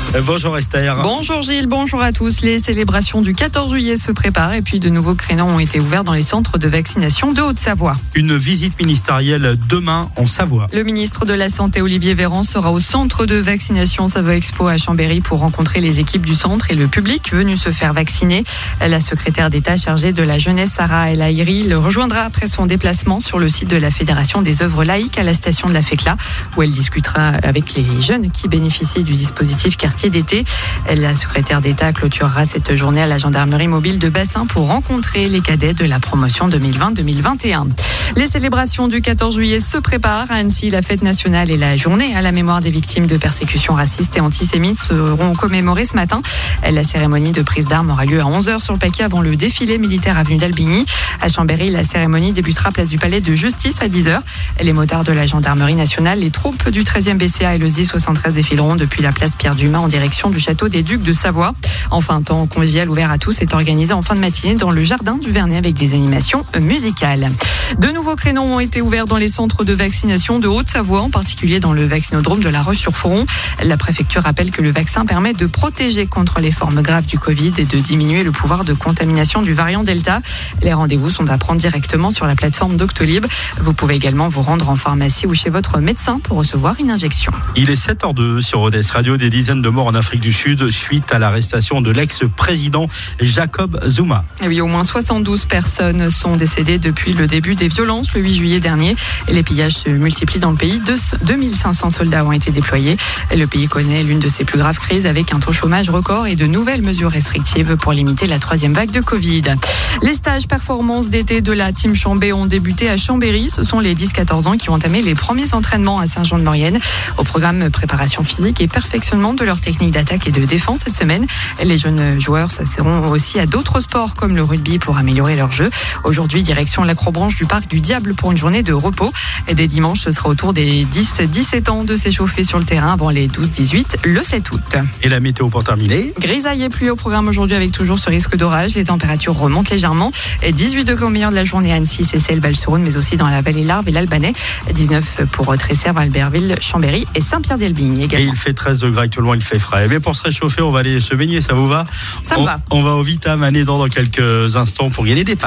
Bonjour Esther. Bonjour Gilles, bonjour à tous. Les célébrations du 14 juillet se préparent et puis de nouveaux créneaux ont été ouverts dans les centres de vaccination de Haute-Savoie. Une visite ministérielle demain en Savoie. Le ministre de la Santé Olivier Véran sera au centre de vaccination Savoie Expo à Chambéry pour rencontrer les équipes du centre et le public venu se faire vacciner. La secrétaire d'État chargée de la jeunesse Sarah El Haïry le rejoindra après son déplacement sur le site de la Fédération des œuvres laïques à la station de la Fécla où elle discutera avec les jeunes qui bénéficient du dispositif quartier d'été. La secrétaire d'État clôturera cette journée à la gendarmerie mobile de Bassin pour rencontrer les cadets de la promotion 2020-2021. Les célébrations du 14 juillet se préparent. À Annecy, la fête nationale et la journée à la mémoire des victimes de persécutions racistes et antisémites seront commémorées ce matin. La cérémonie de prise d'armes aura lieu à 11h sur le paquet avant le défilé militaire avenue d'Albigny. À Chambéry, la cérémonie débutera place du Palais de Justice à 10h. Les motards de la gendarmerie nationale, les troupes du 13e BCA et le ZI 73 défileront depuis la place Pierre-Dumas en direction du château des Ducs de Savoie. Enfin, un temps convivial ouvert à tous est organisé en fin de matinée dans le jardin du Vernet avec des animations musicales. De nouveaux créneaux ont été ouverts dans les centres de vaccination de Haute-Savoie, en particulier dans le vaccinodrome de La Roche-sur-Foron. La préfecture rappelle que le vaccin permet de protéger contre les formes graves du Covid et de diminuer le pouvoir de contamination du variant Delta. Les rendez-vous sont à prendre directement sur la plateforme Doctolib. Vous pouvez également vous rendre en pharmacie ou chez votre médecin pour recevoir une injection. Il est 7h02 sur Rodez Radio. Des dizaines de morts en Afrique du Sud suite à l'arrestation de l'ex-président Jacob Zuma. Et oui, au moins 72 personnes sont décédées depuis le début des violences le 8 juillet dernier. Et les pillages se multiplient dans le pays. 2500 soldats ont été déployés. Le pays connaît l'une de ses plus graves crises avec un taux de chômage record et de nouvelles mesures restrictives pour limiter la troisième vague de Covid. Les stages performance d'été de la Team Chambé ont débuté à Chambéry. Ce sont les 10-14 ans qui ont entamé les premiers entraînements à Saint-Jean-de-Maurienne. Au programme préparation physique et perfectionnement de leur technique d'attaque et de défense cette semaine. Les jeunes joueurs s'asseront aussi à d'autres sports comme le rugby pour améliorer leur jeu. Aujourd'hui, direction l'acrobranche du Parc du Diable pour une journée de repos. Et dès dimanche, ce sera au tour des 10-17 ans de s'échauffer sur le terrain avant les 12-18 le 7 août. Et la météo pour terminer. Grisaille et pluie au programme aujourd'hui avec toujours ce risque d'orage. Les températures remontent légèrement. 18 degrés au meilleur de la journée à Annecy, Seyssel, Val-sur-Rhône, mais aussi dans la vallée Larve et l'Albanais. 19 pour Tresserre, Albertville, Chambéry et Saint-Pierre-d'Elbigny également. Et il fait 13 degrés actuellement, il fait frais. Mais pour se réchauffer, on va aller se baigner, ça vous va ? Ça me va. On va au Vita Mané dans quelques instants pour gagner des